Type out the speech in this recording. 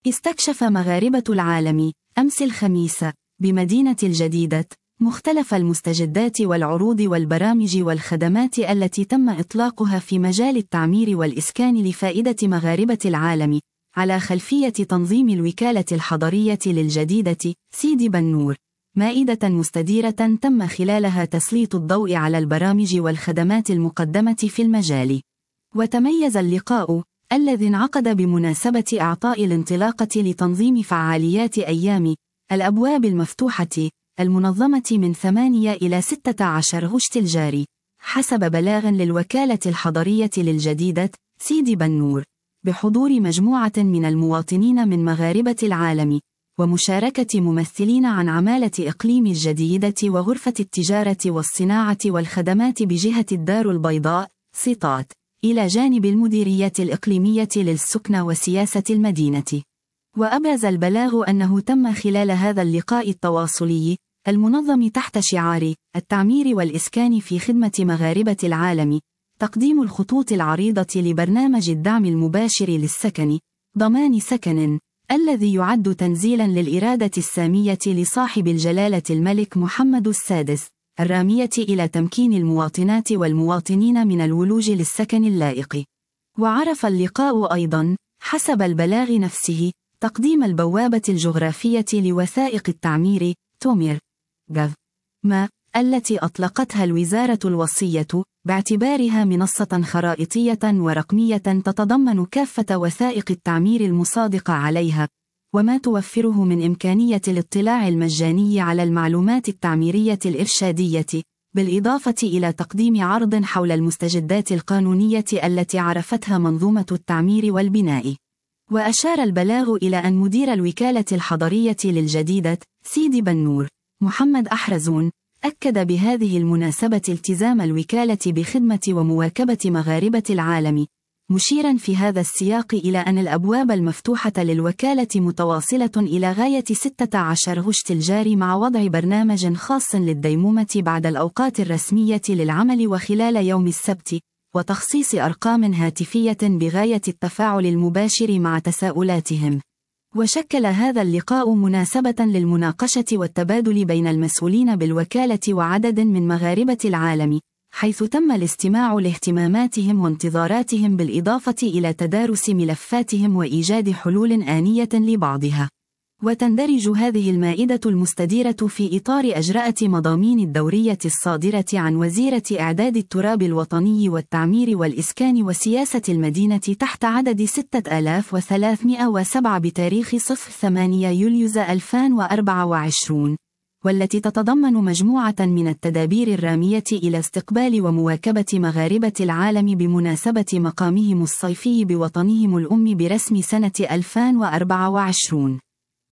استكشف مغاربة العالم أمس الخميس بمدينة الجديدة مختلف المستجدات والعروض والبرامج والخدمات التي تم إطلاقها في مجال التعمير والإسكان لفائدة مغاربة العالم على خلفية تنظيم الوكالة الحضرية للجديدة سيدي بنور، مائدة مستديرة تم خلالها تسليط الضوء على البرامج والخدمات المقدمة في المجال. وتميز اللقاء الذي انعقد بمناسبة إعطاء الانطلاقة لتنظيم فعاليات أيام الأبواب المفتوحة المنظمة من 8 إلى 16 غشت الجاري حسب بلاغ للوكالة الحضرية للجديدة سيدي بنور، بحضور مجموعة من المواطنين من مغاربة العالم ومشاركة ممثلين عن عمالة إقليم الجديدة وغرفة التجارة والصناعة والخدمات بجهة الدار البيضاء سيطات، إلى جانب المديرية الإقليمية للسكن وسياسة المدينة. وأبرز البلاغ أنه تم خلال هذا اللقاء التواصلي المنظم تحت شعار التعمير والإسكان في خدمة مغاربة العالم تقديم الخطوط العريضة لبرنامج الدعم المباشر للسكن ضمان سكن، الذي يعد تنزيلا للإرادة السامية لصاحب الجلالة الملك محمد السادس الرامية إلى تمكين المواطنات والمواطنين من الولوج للسكن اللائق. وعرف اللقاء أيضا حسب البلاغ نفسه تقديم البوابة الجغرافية لوثائق التعمير تومير جاف ما التي أطلقتها الوزارة الوصية باعتبارها منصة خرائطية ورقمية تتضمن كافة وثائق التعمير المصادقة عليها، وما توفره من إمكانية الاطلاع المجاني على المعلومات التعميرية الإرشادية، بالإضافة إلى تقديم عرض حول المستجدات القانونية التي عرفتها منظومة التعمير والبناء. وأشار البلاغ إلى أن مدير الوكالة الحضرية للجديدة سيدي بنور محمد أحرزون أكد بهذه المناسبة التزام الوكالة بخدمة ومواكبة مغاربة العالم، مشيرا في هذا السياق إلى أن الأبواب المفتوحة للوكالة متواصلة إلى غاية 16 غشت الجاري مع وضع برنامج خاص للديمومة بعد الأوقات الرسمية للعمل وخلال يوم السبت، وتخصيص أرقام هاتفية بغاية التفاعل المباشر مع تساؤلاتهم. وشكل هذا اللقاء مناسبة للمناقشة والتبادل بين المسؤولين بالوكالة وعدد من مغاربة العالم، حيث تم الاستماع لاهتماماتهم وانتظاراتهم بالإضافة إلى تدارس ملفاتهم وإيجاد حلول آنية لبعضها. وتندرج هذه المائدة المستديرة في إطار أجراءة مضامين الدورية الصادرة عن وزيرة إعداد التراب الوطني والتعمير والإسكان وسياسة المدينة تحت عدد 6307 بتاريخ 8 يوليو 2024، والتي تتضمن مجموعة من التدابير الرامية إلى استقبال ومواكبة مغاربة العالم بمناسبة مقامهم الصيفي بوطنهم الأم برسم سنة 2024.